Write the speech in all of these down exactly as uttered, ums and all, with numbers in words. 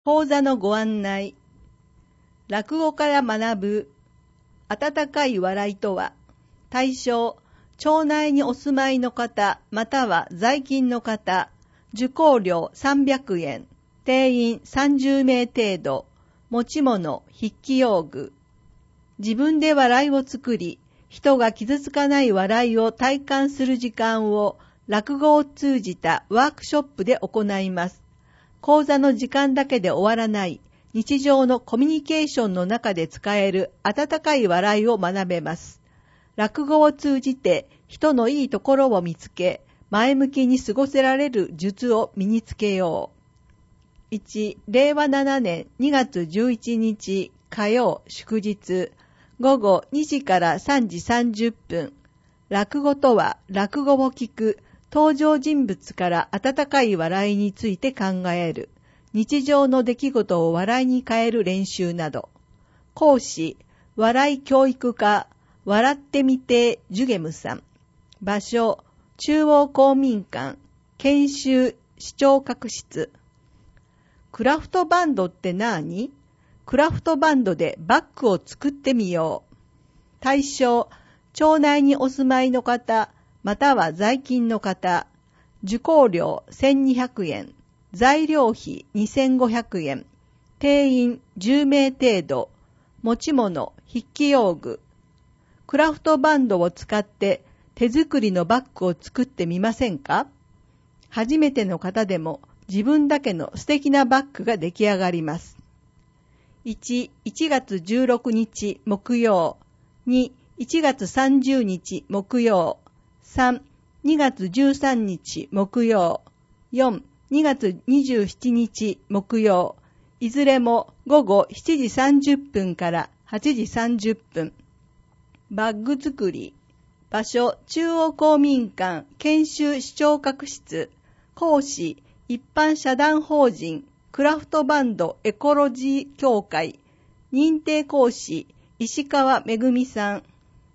講座のご案内。落語から学ぶ温かい笑いとは、対象、町内にお住まいの方、または在勤の方、受講料さんびゃくえん、定員さんじゅうめい程度、持ち物、筆記用具。自分で笑いを作り、人が傷つかない笑いを体感する時間を落語を通じたワークショップで行います。講座の時間だけで終わらない日常のコミュニケーションの中で使える温かい笑いを学べます。落語を通じて人のいいところを見つけ、前向きに過ごせられる術を身につけよう。いち、れいわななねんにがつじゅういちにち火曜祝日、ごごにじからさんじさんじゅっぷん。落語とは落語を聞く、登場人物から温かい笑いについて考える、日常の出来事を笑いに変える練習など。講師、笑い教育家、笑ってみてジュゲムさん。場所、中央公民館、研修視聴覚室。クラフトバンドって何？クラフトバンドでバッグを作ってみよう。対象、町内にお住まいの方、または在勤の方、受講料せんにひゃくえん、材料費にせんごひゃくえん、定員じゅうめい程度、持ち物、筆記用具。クラフトバンドを使って手作りのバッグを作ってみませんか？初めての方でも自分だけの素敵なバッグが出来上がります。いち、いちがつじゅうろくにち木曜、に、いちがつさんじゅうにち木曜、さん、にがつじゅうさんにち木曜、よん、にがつにじゅうしちにち木曜、いずれもごごしちじさんじゅっぷんからはちじさんじゅっぷん。バッグ作り。場所、中央公民館研修視聴覚室。講師、一般社団法人クラフトバンドエコロジー協会。認定講師、石川めぐみさん。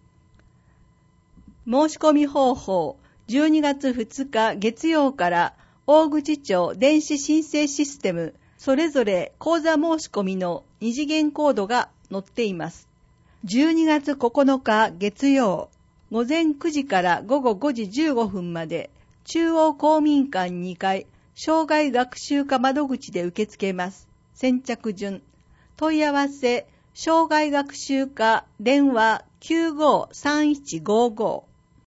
申し込み方法、じゅうにがつふつか月曜から大口町電子申請システム、それぞれ講座申し込みの二次元コードが載っています。じゅうにがつここのか月曜、午前くじからごごごじじゅうごふんまで、中央公民館にかい、障害学習課窓口で受け付けます。先着順。問い合わせ、障害学習課電話きゅうごさんいちごご。